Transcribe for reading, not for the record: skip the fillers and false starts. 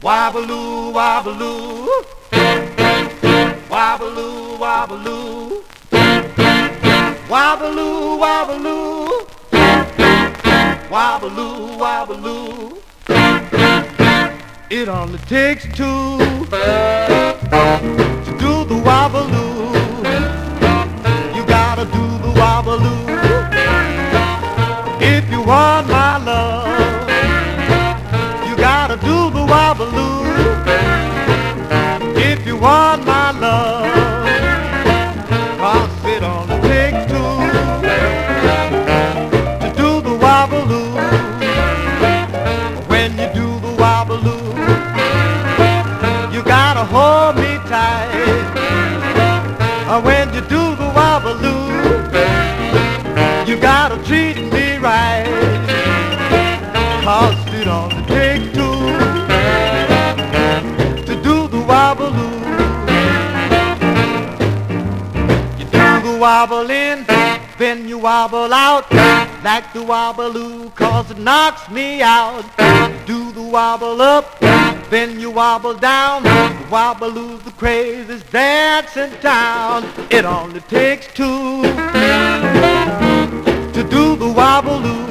Wobbaloo, wobbaloo, wobbaloo, wobbaloo, wobbaloo, wobbaloo, wobbaloo, wobbaloo. It only takes two to do the wobbaloo. You gotta do the wobbaloo if you want my love. You gotta do the wobbaloo if you want my love. 'Cause it only takes two to do the wobbaloo. When you do the wobbaloo, you gotta hold me tight. When you do the wobbaloo, you gotta treat me right. 'Cause it only takes two to do the wobbaloo. You do the wobble in, then you wobble out like the wobbaloo, 'cause it knocks me out. Do the wobble up, then you wobble down. The wobbaloo's the craziest dance in town. It only takes two to do the wobbaloo.